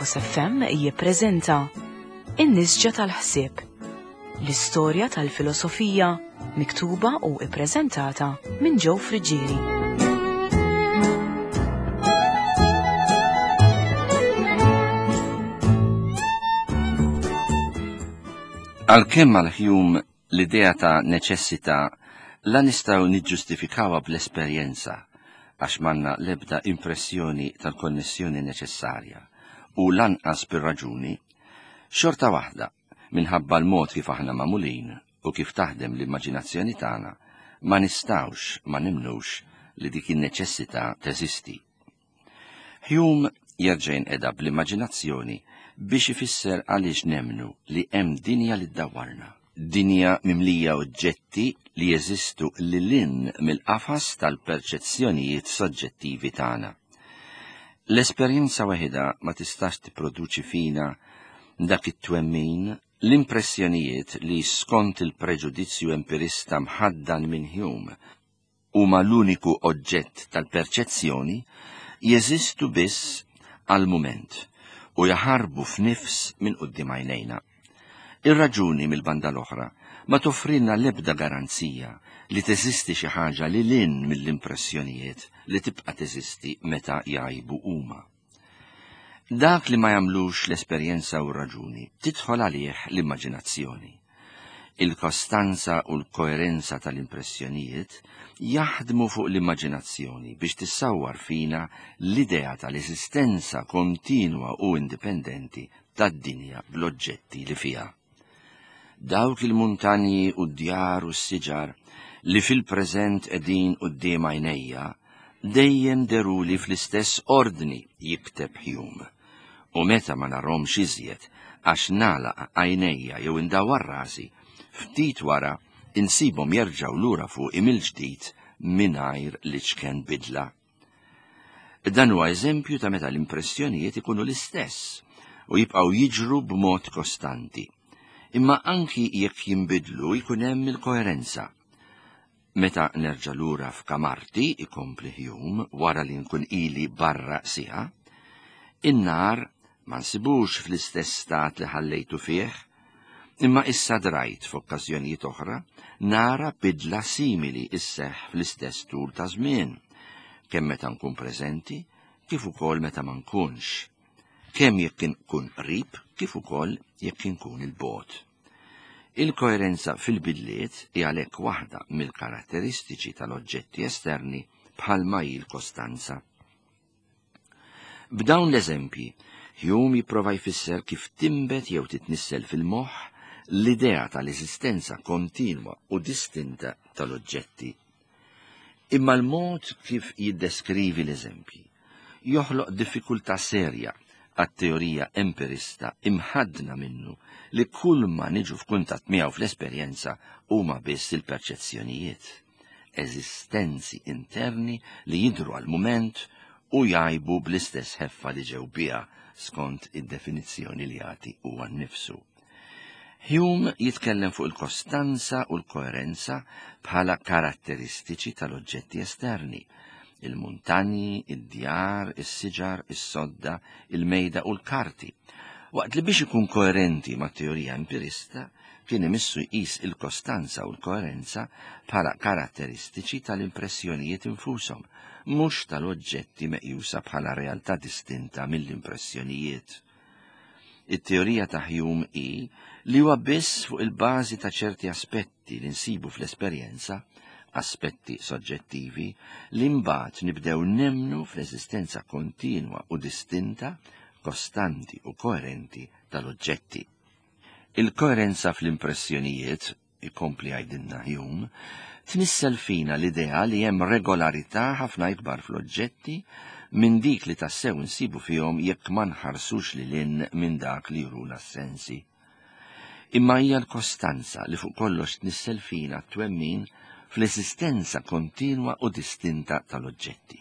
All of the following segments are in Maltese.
Logos FM jippreżenta In-Nisġa tal-Ħsieb, l-istorja tal-filosofija miktuba u ippreżentata minn Joe Friġġieri. Għalkemm għal-Hume l-idea ta' neċessità la nistgħu niġġustifikawha bl-esperjenza għax m'għandna l-ebda impressjoni tal-konnessjoni neċessarja u lanqas bir-raġuni, xorta waħda minħabba l-mod kif aħna magħmulin u kif taħdem l-immaġinazzjoni tagħna ma nistgħux ma nimnux li dik in-neċessità teżisti. Hume jerġa' jinqeda bl-immaġinazzjoni biex ifisser għaliex nemnu li hemm dinja li ddawwarna. Dinja mimlija oġġetti li jeżistu lil-hinn mill-qafas tal-perċezzjonijiet soġġettivi tagħna. L-esperjenza waħda ma tistax tipproduċi fina dak it-twemmin l-impressjonijiet li skont il-preġudizzju empirista mħaddan minn Hume huma l-uniku oġġett tal-perċezzjoni jeżistu biss għal-mument u jaħarbu f'nifs minn quddiem għajnejna. Ir-raġuni mill-banda l-oħra ma toffrilna l-ebda garanzija li teżisti xi ħaġa li lin mill-impressjonijiet li tibqa' teżisti meta jgħajbu huma. Dak li ma jagħmlux l-esperjenza u r-raġuni tidħol għalih l-immaġinazzjoni. Il-kostanza u l-koerenza tal-impressjonijiet jaħdmu fuq l-immaġinazzjoni biex tissawwar fina l-idea tal-esistenza kontinwa u indipendenti tad-dinja bl-oġġetti li fiha. Dawk il-muntanji u d-djar u s-siġar li fil-preżent qegħdin quddiem għajnejja dejjem deruli fl-istess ordni jikteb Hume. U meta ma narhomx iżjed għax nagħlaq għajnejja jew indawwar rasi, ftit wara insibhom jerġgħu lura fuq il-ġdid mingħajr li ċken bidla. Dan huwa eżempju ta' meta l-impressjonijiet ikunu l-istess u jibqgħu jiġru b'mod kostanti. Imma anki jekk jinbidlu jkun hemm il-koerenza. Meta nerġa' lura f'kamarti, ikompli Hume wara li nkun ili barra siħa, in-nar ma nsibux fl-istess stat li ħallejtu fih, imma issa drajt f'okkażjonijiet oħra nara bidla simili isseħħ fl-istess tul ta' żmien, kemm meta nkun preżenti kif ukoll meta ma nkunx, kemm jekk inkun qrib kif ukoll jekk inkun il-bogħod. Il-koerenza fil-bidliet hija għalhekk waħda mill-karatteristiċi tal-oġġetti esterni bħalma hi l-kostanza. B'dawn l-eżempji, Hume jipprova jfisser kif timbet jew titnissel fil-moħħ l-idea tal-esistenza kontinwa u distinta tal-oġġetti. Imma l-mod kif jiddeskrivi l-eżempji joħloq diffikultà serja għat-teorija empirista imħaddna minnu li kull ma niġu f'kuntatt miegħu fl-esperjenza huma biss il-perċezzjonijiet, eżistenzi interni li jidhru għall-mument u jgħajbu bl-istess ħeffa li ġew biha skont id-definizzjoni li jagħti huwa nnifsu. Hume jitkellem fuq il-kostanza u l-koerenza bħala karatteristiċi tal-oġġetti esterni, il-muntanji, id-djar, is-siġar, is-sodda, il-mejda u l-karti. Waqt li biex ikun koerenti ma' teorija empirista, kien imissu jqis il-kostanza u l-koerenza bħala karatteristiċi tal-impressjonijiet infushom, mhux tal-oġġetti meqjusa bħala realtà distinta mill-impressjonijiet. It-teorija ta' Hume hi li huwa biss fuq il-bażi ta' ċerti aspetti li nsibu fl-esperjenza, aspetti soġġettivi, li mbagħad nibdew nemmnu fl-eżistenza kontinwa u distinta, kostanti u koerenti tal-oġġetti. Il-koerenza fl-impressjonijiet, ikompli għajdilna Hume, tnissel fina l-idea li hemm regolarità ħafna ikbar fl-oġġetti minn dik li tassew insibu fihom jekk ma nħarsux lilin minn dak li juru l-assensi. Imma hija l-kostanza li fuq kollox tnissel fina twemmin fl-esistenza kontinwa u distinta tal-oġġetti.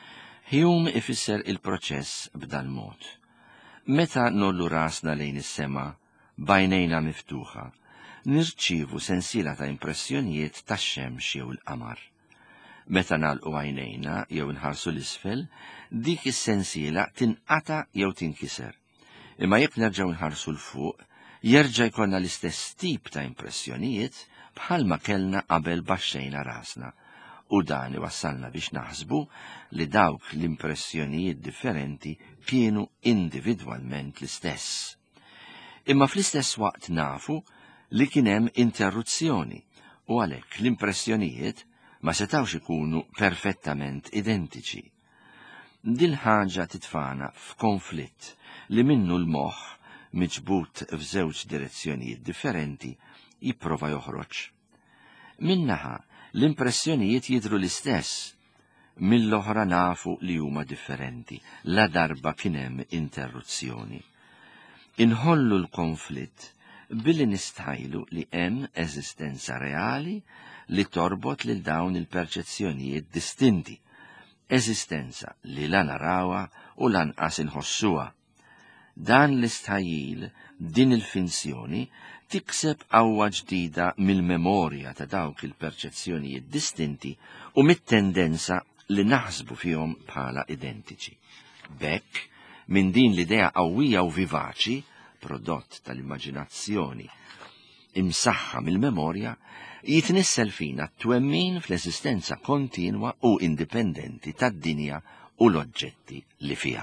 Hume ifisser il-proċess b'dan mod. Meta nollu rasna lejn is-sema, bajnejna miftuħa, nirċievu sensiela ta' impressjonijiet tax-xemx jew il-qamar. Meta nagħlqu għajnejna jew nħarsu l-isfel, dik is-sensiela tinqata' jew tinkiser. Imma jekk nerġgħu nħarsu l-fuq, jerġa' jkollna l-istess tip ta' impressjonijiet bħalma kellna qabel baxxejna rasna, u dan iwassalna biex naħsbu li dawk l-impressjonijiet differenti kienu individwalment l-istess. Imma fl-istess waqt nafu li kien hemm interruzzjoni u għalhekk l-impressjonijiet ma setawx ikunu perfettament identiċi. Din ħaġa titfana f'konflitt li minnu l-moħħ miġbut f'żewġ direzzjonijiet differenti jipprova joħroġ. Minnaħa l-impressjonijiet jidhru l-istess, mill-oħra nafu li huma differenti, la darba kien hemm interruzzjoni. Inħollu l-konflitt billi nistħajlu li hemm eżistenza reali li torbot lil dawn il-perċezzjonijiet distinti, eżistenza li la narawha u lanqas inħossuha. Dan l-istħajjil, din il-finzjoni, tikseb qawwa ġdida mill-memorja ta' dawk il-perċezzjonijiet distinti u mit-tendenza li naħsbu fihom bħala identiċi. Bekk, minn din l-idea qawwija u vivaċi, prodott tal-immaġinazzjoni imsaħħa mill-memorja, jitnissel fina twemmin fl-esistenza kontinwa u indipendenti tad-dinja u l-oġġetti li fiha.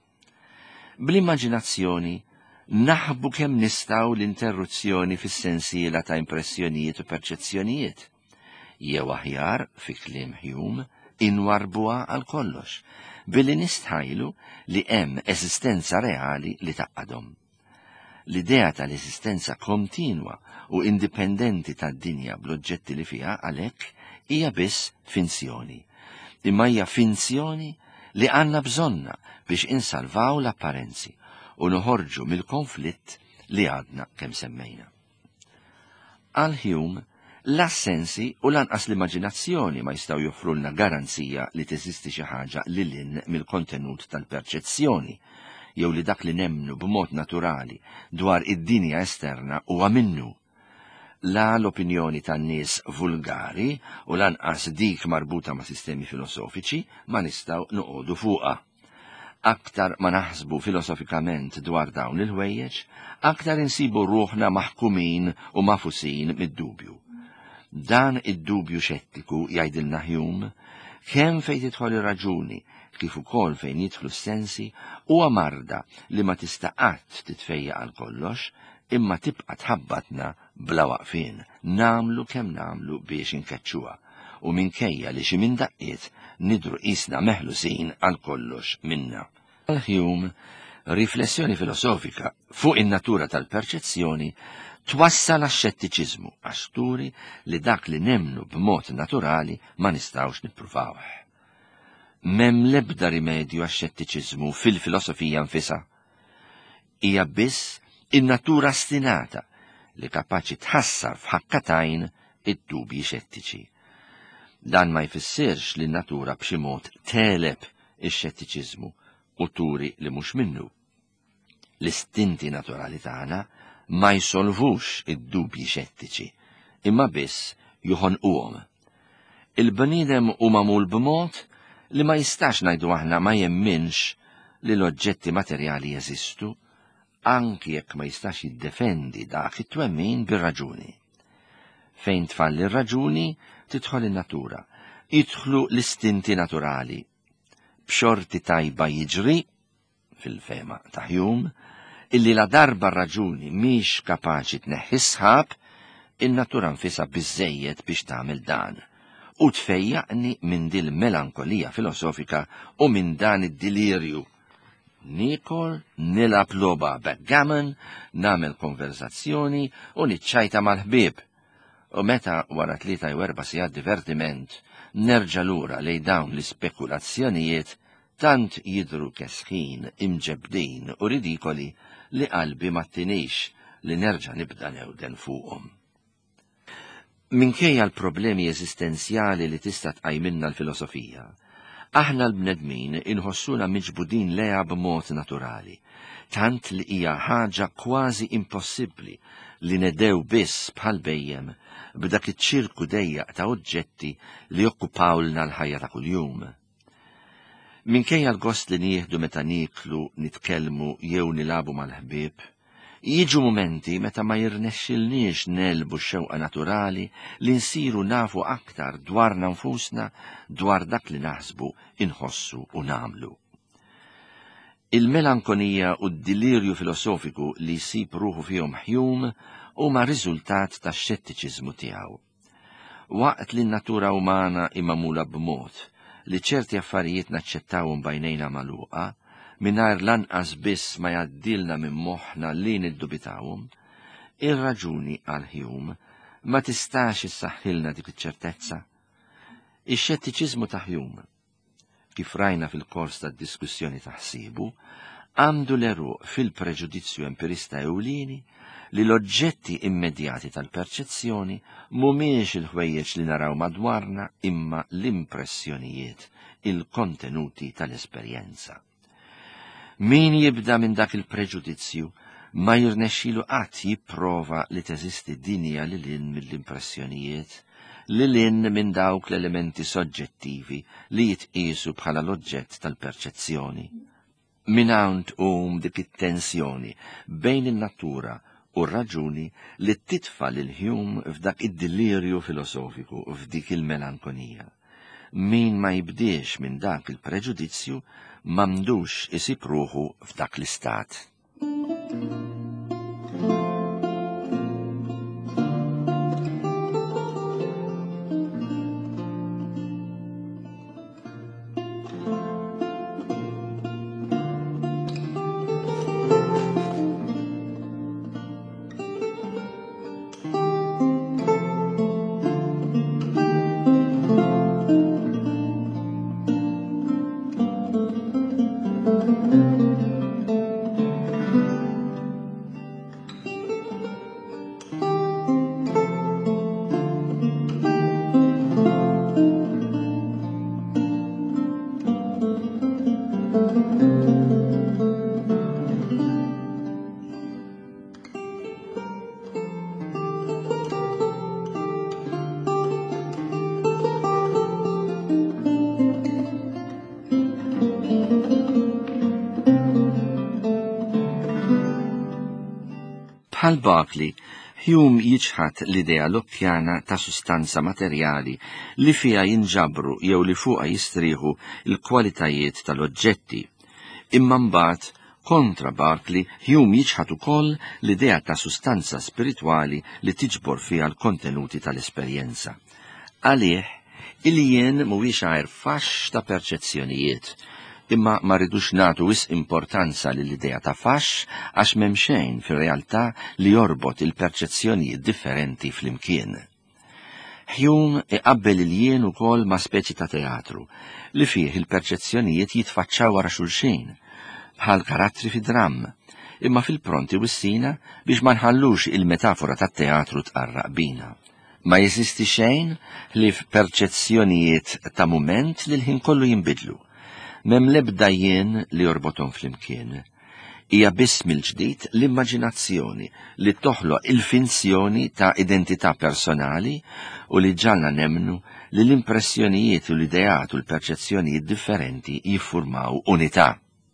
Bl-immaġinazzjoni naħbu kemm nistgħu l-interruzzjoni fis-sensiela ta' impressjonijiet u perċezzjonijiet, jew aħjar fi kliem Hume inwarbuha għal kollox, billi nistħajlu li hemm eżistenza reali li taqadhom. L-idea tal-esistenza kontinwa u indipendenti tad-dinja bl-oġġetti li fiha għalhekk hija biss finzjoni, imma hija finzjoni li għandna bżonna biex insalvaw l-apparenzi u noħorġu mill-konflitt li għadna kemm semmejna. Għal Hume, l-assensi u lanqas l-immaġinazzjoni ma jistgħu joffrulna garanzija li teżisti xi ħaġa lil mill-kontenut tal-perċezzjoni, jew li dak li nemmnu b'mod naturali dwar id-dinja esterna huwa minnu. La l-opinjoni tan-nies vulgari u lanqas dik marbuta ma' sistemi filosofiċi ma nistgħu noqogħdu fuqha. Aktar ma naħsbu filosofikament dwar dawn il-ħwejjeġ, aktar insibu ruħna maħkumin u mafusin mid-dubju. Dan id-dubju xettiku jgħidilna Hume kemm fejn tidħol ir-raġuni kif ukoll fejn jidħlu s-sensi huwa marda li ma tista' qatt titfejja għal kollox, imma tibqa' tħabbatna bla waqfien, namlu kemm namlu biex inkeċċuha, u minkejja li xi minn daqqiet nidru qisna meħlusin għal kollox minna. Għal Hume, riflessjoni filosofika fuq in-natura tal-perċezzjoni twassal għax-xettiċiżmu għax turi li dak li nemmnu b'mod naturali ma nistgħux nippruvawh. M'hemm l-ebda rimedju għax-xettiċiżmu fil-filosofija nfisha. Hija biss in-natura stinata li kapaċi tħassar f'ħakkatajn id-dubji xettiċi. Dan ma jfissirx li n-natura b'xi mod teleb ix-xettiċiżmu u turi li mhux minnu. L-istinti naturali tagħna ma jsolvux id-dubji xettiċi, imma biss joħonquhom. Il-bniedem hu magħmul b'mod li ma jistax ngħidu aħna ma jemminx li l-oġġetti materjali jeżistu, anki jekk ma jistax jiddefendi dak it-twemmin bir-raġuni. Fejn tfalli r-raġuni tidħol in-natura, jidħlu l-istinti naturali. B'xorti tajba jiġri, fil-fema ta' Hume, illi la darba r-raġuni mhix kapaċi tneħħi sħab, in-natura nfisha biżżejjed biex tagħmel dan, u tfejjaqni minn dil melankolija filosofika u minn dan id-delirju. Nikol, nilab loba backgammon, nagħmel konverzazzjoni u niċċajta mal-ħbieb. U meta wara 3 u 4 sigħat divertiment nerġa' lura lejn dawn l-ispekulazzjonijiet tant jidru kesħin, imġebdin u ridikoli li qalbi ma tinix li nerġa' nibda newden fuqhom. Minkejja l-problemi eżistenzjali li tista' tqajmilna l-filosofija, aħna l-bnedmin inħossuna miġbudin leha b'mod naturali, tant li hija ħaġa kważi impossibbli li nedew biss bħal bejjem b'dak iċ-ċirku dejjaq ta' oġġetti li jokkupawlna l-ħajja ta' kuljum. Minkejja l-gost li nieħdu meta niklu, nitkellmu jew nilabu mal-ħbieb, jiġu momenti meta ma jirnexxilniex nelbu x-xewqa naturali li nsiru nafu aktar dwarna nfusna, dwar dak li naħsbu, inħossu u nagħmlu. Il-melankonija u d-delirju filosofiku li jsib ruħu fihom Hume huma riżultat tax-xettiċiżmu tiegħu. Waqt li n-natura umana imamula b'mod li ċerti affarijiet naċċettawhom bajnejna magħluqa, mingħajr lanqas biss ma jgħaddilna minn moħħna li niddubitawhom, ir-raġuni għal Hume ma tistax issaħħilna dik iċ-ċertezza. Ix-xettiċiżmu ta' Hume, kif rajna fil-kors tad-diskussjoni ta' ħsibu, għandu l-eruq fil-preġudizzju empirista ewlieni li l-oġġetti immedjati tal-perċezzjoni mhumiex il-ħwejjeġ li naraw madwarna imma l-impressjonijiet, il-kontenuti tal-esperjenza. Min jibda minn dak il-preġudizzju ma jirnexxilu qatt jipprova li teżisti dinja li lin mill-impressjonijiet, li lin minn dawk l-elementi soġġettivi li jitqisu bħala l-oġġett tal-perċezzjoni. Min hawn tqum dik it-tensjoni bejn in-natura u r-raġuni li titfa' lil Hume f'dak id-delirju filosofiku u f'dik il-melankonija. Min ma jibdiex minn dak il-preġudizzju m'għandux isib ruħu f'dak l-istat. Bħal Berkeley, Hume jiġħad l-idea lokkjana ta' sustanza materjali li fiha jinġabru jew li fuqha jistrieħu l-kwalitajiet tal-oġġetti. Imma mbagħad, kontra Berkeley, Hume jiġħad ukoll l-idea ta' sustanza spiritwali li tiġbor fiha l-kontenuti tal-esperjenza. Għalih, il-jien mhuwiex għajr faxx ta' perċezzjonijiet, imma ma rridux nagħtu wisq importanza lill-idea ta' faxx għax m'hemm xejn fir-realtà li jorbot il-perċezzjonijiet differenti flimkien. Hume iqabbel il-jien ukoll ma' speċi ta' teatru li fih il-perċezzjonijiet jitfaċċaw wara xulxin bħal karattri fi dramm, imma fil-pronti wissina biex ma nħallux il-metafora tat-teatru tqarraq bina. Ma jeżisti xejn li f'perċezzjonijiet ta' mument li l-ħin kollu jinbidlu. M'hemm l-ebda jien li jorbothom flimkien. Hija biss mill-ġdid l-immaġinazzjoni li toħloq il-finzjoni ta' identità personali u li ġalna nemmnu li l-impressjonijiet u l-ideat u l-perċezzjonijiet differenti jiffurmaw unità.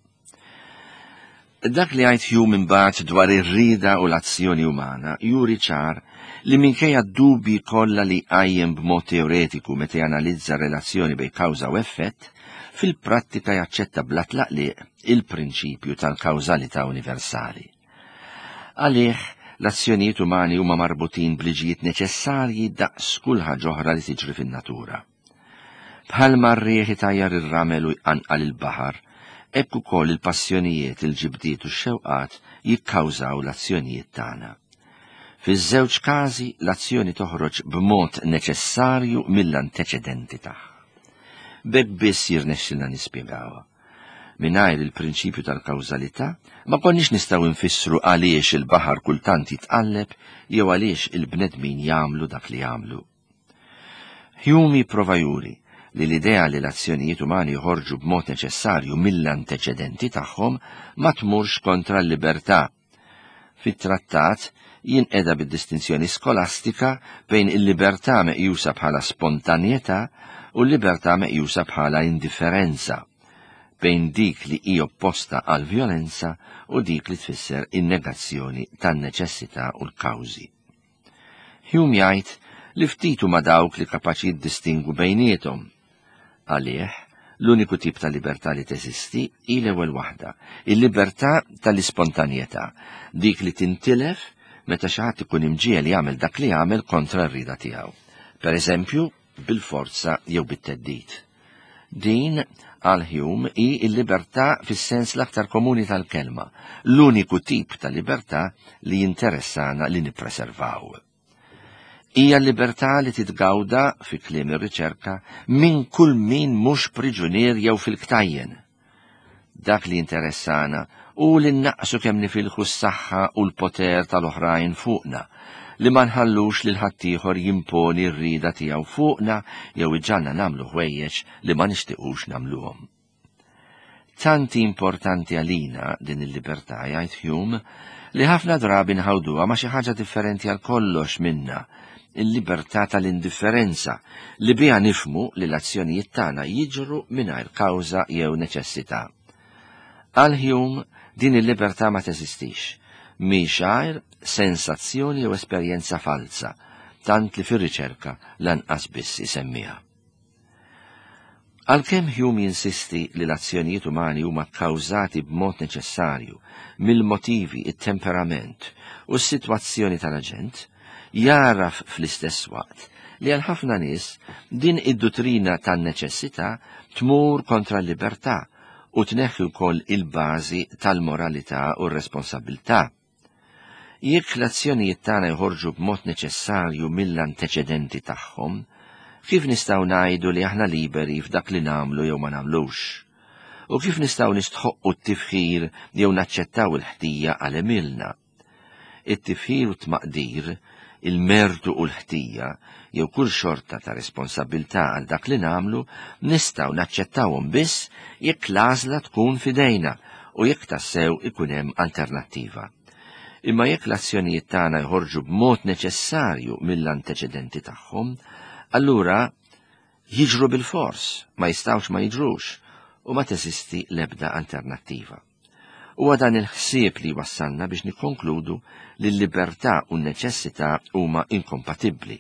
Dak li għajt Hume imbagħad dwar ir-rieda u l-azzjoni umana juri ċar li minkejja d-dubji kollha li qajjem b'mod teoretiku meta janalizza relazzjoni bejn kawża u effett, fil-prattika jaċċetta bla tlaqliq il-prinċipju tal-kawżalità universali. Għalih, l-azzjonijiet umani huma marbutin b'liġijiet neċessarji daqs kull ħaġa oħra li tiġri fin-natura. Bħalma r-riħ itajjar ir-ramel u jqanqal il-baħar, hekk ukoll il-passjonijiet, il-ġibdiet u x-xewqat jikkawżaw l-azzjonijiet tagħna. Fiż-żewġ każi l-azzjoni toħroġ b'mod neċessarju mill-anteċedenti tagħha. Bekk biss jirnexxilna nispjegawha. Mingħajr il-prinċipju tal-kawżalità ma konniex nistgħu nfissru għaliex il-baħar kultant jitqalleb jew għaliex il-bnedmin jagħmlu dak li jagħmlu. Hume jipprova juri li l-idea li l-azzjonijiet umani joħorġu b'mod neċessarju mill-anteċedenti tagħhom ma tmurx kontra l-libertà. Fit-trattat jinqeda bid-distinzjoni skolastika bejn il-libertà meqjusa bħala spontanjetà u l-libertà meqjusa bħala indifferenza. bejn dik li hi opposta għal violenza u dik li tfisser in-negazzjoni tan-neċessità u l-kawżi. Hume jgħid li ftitu ma dawk li kapaċi jiddistingu bejniethom. Għalih, l-uniku tip ta' libertà li teżisti hi l-ewwel waħda, il-libertà tal-ispontanjetà, dik li tintilef meta xi ħadd ikun imġiel jagħmel dak li jagħmel kontra r-rieda tiegħu. Pereżempju, bil-forza jew bit-teddid. Din għal Hume hi l-libertà fis-sens l-aktar komuni tal-kelma, l-uniku tip ta' libertà li jinteressana li nippreservaw. Hija l-libertà li titgawda fi kliem ir-riċerka minn kull min mhux priġunier jew fil-ktajjen. Dak li interessana u li naqsu kemm nifilħu s-saħħa u l-poter tal-oħrajn fuqna, li ma nħallux lil ħaddieħor jimponi r-rieda tiegħu fuqna jew iġġalna nagħmlu ħwejjeġ li ma nixtiequx nagħmluhom. Tanti importanti għalina din il-libertà jgħid Hume li ħafna drabi nħawduha ma xi ħaġa differenti għal kollox minna, il-libertà tal-indifferenza li biha nifmu li l-azzjonijiet tagħna jiġru mingħajr kawża jew neċessità. Għal Hume din il-libertà ma teżistix, mhix għajr, sensazzjoni jew esperjenza falsa, tant li fir-riċerka lanqas biss isemmiha. Għalkemm Hume jinsisti li l-azzjonijiet umani huma kkawżati b'mod neċessarju mill-motivi, it-temperament u s-sitwazzjoni tal-aġent, jaraf fl-istess waqt li għal ħafna nies din id-dottrina tan-neċessità tmur kontra l-libertà u tneħħi wkoll il-bażi tal-moralità u r-responsabilità. Jekk l-azzjonijiet tagħna jħorġu b'mod neċessarju mill-anteċedenti tagħhom, kif nistgħu ngħidu li aħna liberi f'dak li nagħmlu jew ma nagħmlux? U kif nistgħu nistħoqqu t-tifħir jew naċċettaw il-ħtija għal emilna? It-tifħir u t-maqdir, il-mertu u l-ħtija, jew kull xorta ta' responsabilità għal dak li nagħmlu, nistgħu naċċettawhom biss jekk l-għażla tkun f'idejna u jekk tassew ikun hemm alternattiva. Imma jekk l-azzjonijiet tagħna jħorġu b'mod neċessarju mill-anteċedenti tagħhom, allura jiġru bil-fors, ma jistgħux ma jiġrux, u ma teżisti l-ebda alternattiva. Huwa dan il-ħsieb li wassalna biex nikkonkludu li l-libertà u n-neċessità huma inkompatibbli.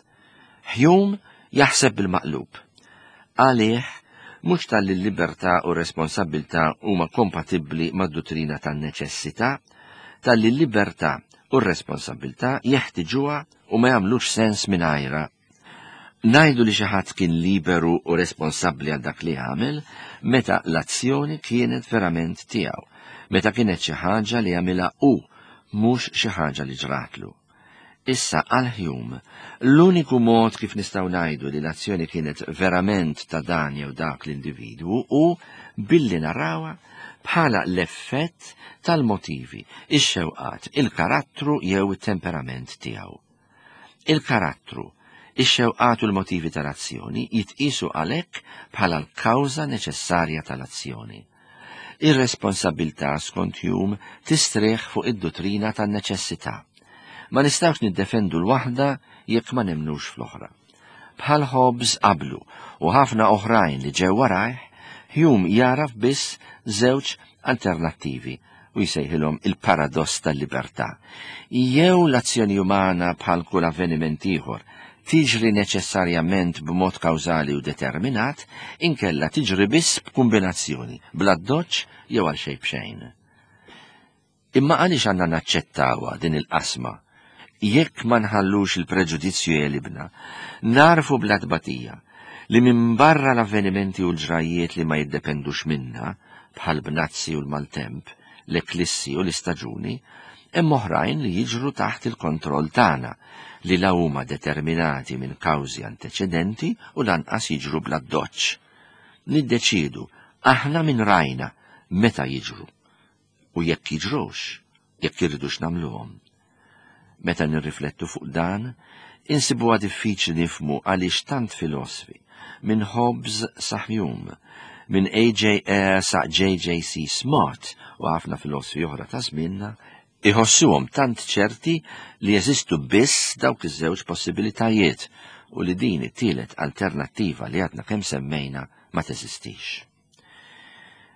Hume jaħseb bil-maqlub. Għalih mhux tal-li l-libertà u r-responsabbiltà huma kompatibbli mad-dottrina tan-neċessità, tal-li l-libertà u r-responsabbiltà jeħtieġuha u ma jagħmlux sens mingħajrha. Ngħidu li xi ħadd kien liberu u responsabbli għal dak li għamel meta l-azzjoni kienet verament tiegħu, meta kienet xi ħaġa li għamilha hu, mhux xi ħaġa li ġratlu. Issa għal Hume, l-uniku mod kif nistgħu ngħidu li l-azzjoni kienet verament ta' dan jew dak l-individwu hu billi narawha bħala l-effett tal-motivi, ix-xewqat, il-karattru jew it-temperament tiegħu. Il-karattru, ix-xewqat u l-motivi tal-azzjoni jitqisu għalhekk bħala l-kawża neċessarja tal-azzjoni. Ir-responsabbiltà skont Hume tistrieħ fuq id-dottrina tan-neċessità. Ma nistgħux niddefendu l-waħda jekk ma nemnux fl-oħra. Bħal Hobbes qablu u ħafna oħrajn li ġew warajh, Hume jaraf biss żewġ alternattivi u jsejħilhom il-paradoss tal-libertà. Jew l-azzjoni umana bħal kull avveniment ieħor tiġri neċessarjament b'mod kawżali u determinat, inkella tiġri biss b'kombinazzjoni, bla doċċ jew għal xejn b'xejn. Imma għaliex għandna naċċettawha din il-qasma, jekk ma nħallux il-preġudizzju jelibna, narfu bla tbatija li minn barra l-avvenimenti u l-ġrajiet li ma jiddependux minna, bħal bnazzi u l-maltemp, l-eklissi u l-istaġuni, hemm oħrajn li jiġru taħt il-kontroll tagħna, li la huma determinati minn kawżi anteċedenti u lanqas jiġru bla doċċ. Niddeċiedu aħna minn rajna meta jiġru u jekk jiġrux, jekk irridux nagħmluhom. Meta nirriflettu fuq dan, insibuha diffiċli nifhmu għaliex tant filosofi minn Hobbes sa Hume, minn A.J. Ayer sa J.J.C. Smart u ħafna filosofi oħra ta' żmienna iħossuhom tant ċerti li jeżistu biss dawk iż-żewġ possibilitajiet u li din it-tielet alternattiva li għadna kemm semmejna ma teżistix.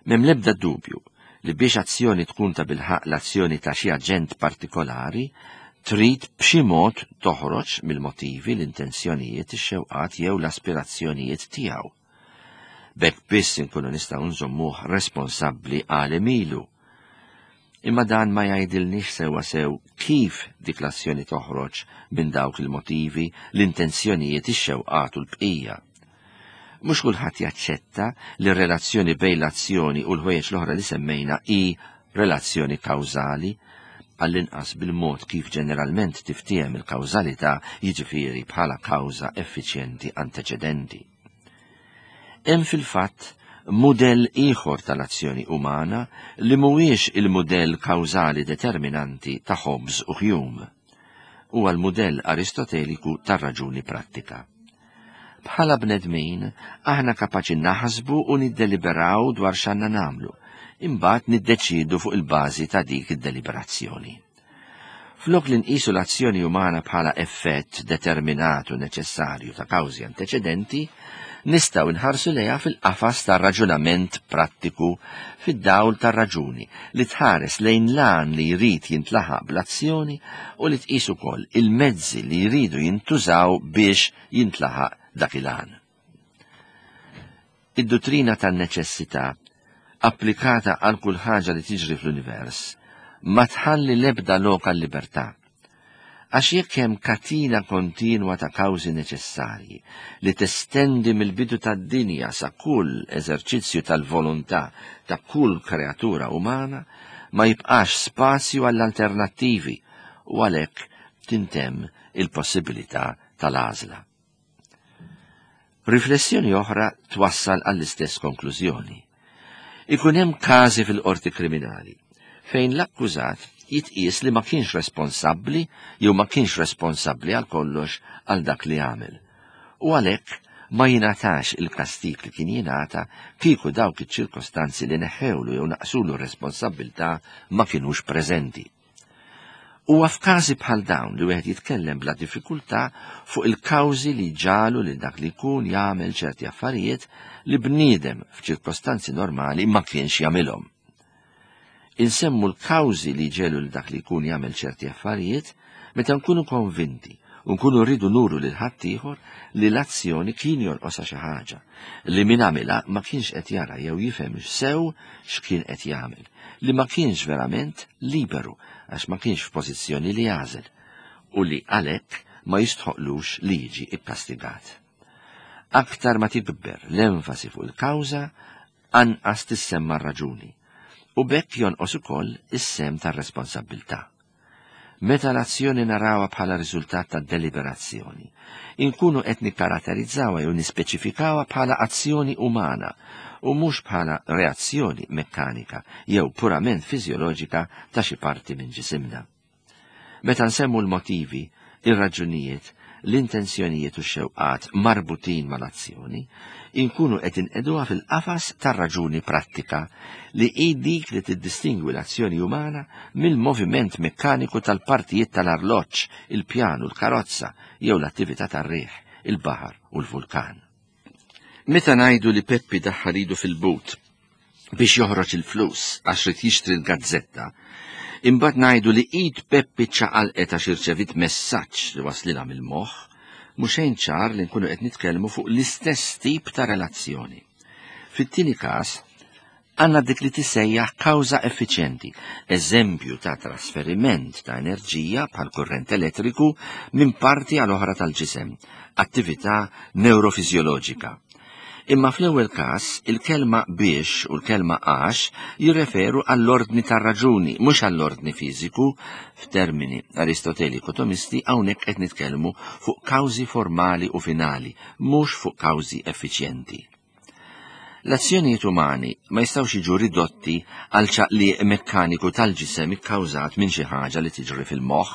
Mem lebda dubju li biex azzjoni tkun ta' bilħaq l-azzjoni ta' xi aġent partikolari, trid b'xi mod toħroġ mill-motivi, l-intenzjonijiet, ix-xewqat jew l-aspirazzjonijiet tiegħu. Bekk biss inkunu nistgħu nżommuh responsabbli għalem ilu. Imma dan ma jgħidilniex sewwa sew kif dik l-azzjoni toħroġ minn dawk il-motivi, l-intenzjonijiet, ix-xewqat u l-bqija. Mhux kulħadd jaċċetta li r-relazzjoni bejn l-azzjoni u l-ħwejjeġ l-oħra li semmejna hi relazzjoni kawżali, għall-inqas bil-mod kif ġeneralment tiftiem il-kawżalità, jiġifieri bħala kawża effiċjenti anteċedenti. Hemm fil-fatt mudell ieħor tal-azzjoni umana li mhuwiex il-mudell kawżali determinanti ta' Hobbes u Hume. Huwa l-mudell aristoteliku tar-raġuni prattika. Bħala bnedmin, aħna kapaċi naħsbu u niddeliberaw dwar x'għandna nagħmlu, imbagħad niddeċiedu fuq il-bażi ta' dik id-deliberazzjoni. Flok li nqisu l-azzjoni umana bħala effett determinat u neċessarju ta' kawżi anteċedenti, nistgħu nħarsu lejha fil-qafas tar-raġunament prattiku fid-dawl tar-raġuni li tħares lejn lan li jrid jintlaħaq bl-azzjoni u li tqis ukoll il-mezzi li jridu jintużaw biex jintlaħaq dak il-għan. Id-dottrina tan-neċessità, applikata għal kull ħaġa li tiġri fl-univers, ma tħalli l-ebda loka l-libertà. Għax jekk hemm katina kontinwa ta' kawżi neċessarji li testendi mill-bidu tad-dinja sa' kull eżerċizzju tal-volontà ta' kull kreatura umana, ma jibqax spazju għall-alternattivi u għalhekk tintemm il-possibilità tal-għażla. Riflessjoni oħra twassal għall-istess konklużjoni. Ikun hemm każi fil-qorti kriminali fejn l-akkużat jitqies li ma kienx responsabbli jew ma kienx responsabbli għal kollox għal dak li għamel. U għalhekk ma jingħatax il-kastik li kien jingħata kieku dawk iċ-ċirkostanzi li neħħewlu jew naqsulu r-responsabbiltà ma kinux preżenti. Huwa f'każi bħal dawn li wieħed jitkellem bla diffikultà fuq il-kawżi li ġalu li dak li jkun jagħmel ċerti affarijiet li bniedem f'ċirkostanzi normali ma kienx jagħmilhom. Insemmu l-kawżi li ġelu li dak li jkun jagħmel ċerti affarijiet meta nkunu konvinti u nkunu rridu nuru lil ħaddieħor li l-azzjoni kien jonqosha xi ħaġa li min għamilha ma kienx qed jara jew jifhem sew x'kien qed jagħmel, li ma kienx verament liberu għax ma kienx f'pożizzjoni li jażel u li għalhekk ma jistħoqlux li jiġi ikkastigat. Aktar ma tikber l-enfasi fuq il-kawża, anqas tissemma r-raġuni u bekk jonqos ukoll is-sem tar-responsabbiltà. Meta l-azzjoni narawha bħala riżultat ta' deliberazzjoni, inkunu qed nikkaratterizzawha jew nispeċifikawha bħala azzjoni umana u mhux bħala reazzjoni mekkanika jew purament fiżjoloġika ta' xi parti minn ġisimna. Meta nsemmu l-motivi, ir-raġunijiet, l-intenzjonijiet u x-xewqat marbutin mal-azzjoni, inkunu qed inqeduha fil-qafas tar-raġuni prattika li hi dik li tiddistingwi l-azzjoni umana mill-moviment mekkaniku tal-partijiet tal-arloġġ, il-pjanu, l-karozza jew l-attività tar-riħ, il-baħar u l-vulkan. Meta ngħidu li Peppi daħħal idu fil-but biex joħroġ il-flus għax rid jixtri l-gazzetta, imbagħad ngħidu li id Peppi ċaqalqet għax irċevit messaġġ li waslilha mill-moħħ, mhux xejn ċar li nkunu qed nitkellmu fuq l-istess tip ta' relazzjoni. Fit-tieni każ għandna dik li tissejjaħ kawża effiċjenti, eżempju ta' trasferiment ta' enerġija bħal kurrent elettriku minn parti għal oħra tal-ġisem, attività neurofiżjoloġika. Imma fl-ewwel każ il-kelma biex u l-kelma għax jirreferu għall-ordni tar-raġuni, mhux għall-ordni fiżiku, f'termini aristoteliku tomisti hawnhekk qed nitkellmu fuq kawżi formali u finali, mhux fuq kawżi effiċjenti. L-azzjonijiet umani ma jistgħux jiġu ridotti għal ċaqliq mekkaniku tal-ġisem ikkawżat minn xi ħaġa li tiġri fil-moħħ.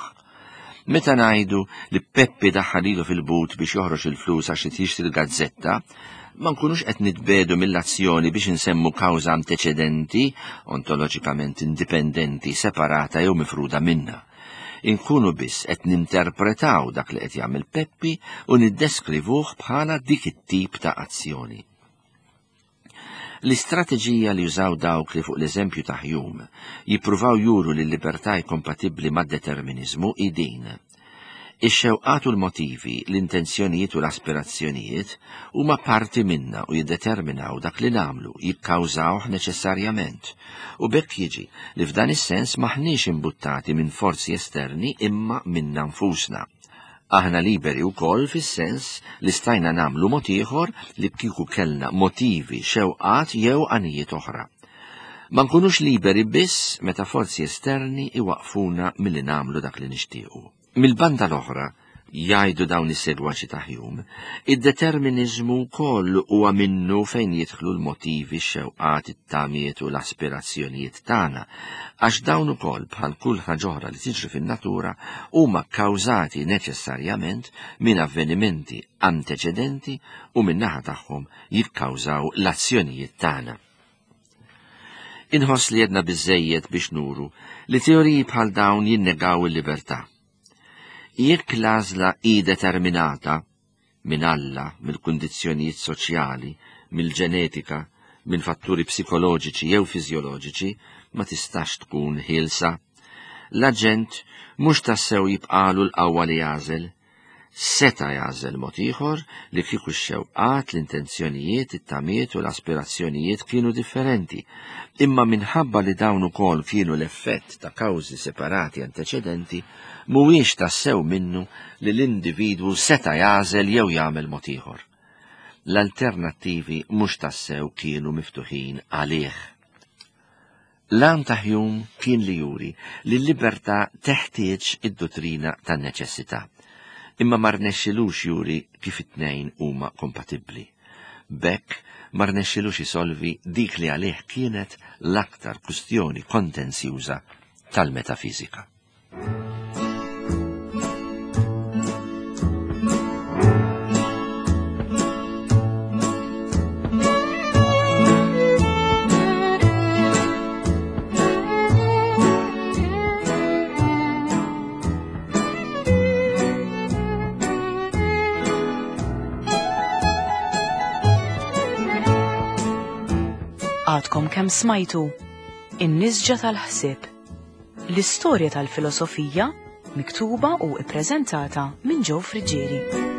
Meta ngħidu li Peppi daħħalilu fil-but biex joħroġ il-flus għax jixtri l-gazzetta, ma nkunux qed nitbedu mill-azzjoni biex insemmu kawża anteċedenti, ontoloġikament indipendenti, separata jew mifruda minnha. Inkunu biss qed ninterpretaw dak li qed jagħmel Peppi u niddeskrivuh bħala dik it-tip ta' azzjoni. L-istrateġija li jużaw dawk li fuq l-eżempju ta' Hume jippruvaw juru li l-libertà kompatibbli mad-determinizmu din. Ix-xewqat u l-motivi, l-intenzjonijiet u l-aspirazzjonijiet huma parti minna u jiddeterminaw dak li nagħmlu, jikkawżawh neċessarjament. U bekk jiġi li f'dan is-sens maħniex imbuttati minn forzi esterni imma minna nfusna. Aħna liberi wkoll fis-sens li stajna nagħmlu mod ieħor li kieku kellna motivi, xewqat jew għanijiet oħra. Ma nkunux liberi biss meta forzi esterni iwaqfuna milli nagħmlu dak li nixtiequ. Mill-banda l-oħra, jgħidu dawn is-segwaċi ta' Hume, id-determinizmu wkoll huwa minnu fejn jidħlu l-motivi, x-xewqat, it-tamiet u l-aspirazzjonijiet tagħna, għax dawn ukoll bħal kull ħaġa oħra li tiġri fin-natura huma kkawżati neċessarjament minn avvenimenti anteċedenti u min-naħa tagħhom jikkawżaw l-azzjonijiet tagħna. Inħoss li jedna biżżejjed biex nuru li teoriji bħal dawn jinnegaw il-libertà. Jekk l-għażla hi determinata minn Alla, mill-kundizzjonijiet soċjali, mill-ġenetika, minn fatturi psikoloġiċi jew fiżjoloġiċi, ma tistax tkun ħielsa. L-aġent mhux tassew jibqalu l-qawwa li jagħżel, seta jagħżel mod ieħor li kieku x-xewqat, l-intenzjonijiet, it-tamiet u l-aspirazzjonijiet kienu differenti, imma minħabba li dawn ukoll kienu l-effett ta' kawżi separati anteċedenti, mhuwiex tassew minnu li l-individwu seta jagħżel jew jagħmel mod ieħor. L-alternattivi mhux tassew kienu miftuħin għalih. L-għan ta' Hume kien li juri li l-libertà teħtieġ id-dottrina tan-neċessità, imma ma rnexxilux juri kif it-tnejn huma kompatibbli. Bekk ma rnexxilux isolvi dik li għalih kienet l-aktar kwistjoni kontenzjuża tal-metafiżika. Għadkom kemm smajtu in-nisġa tal-ħsieb, l-istorja tal-filosofija miktuba u ippreżentata minn Joe Friġġieri.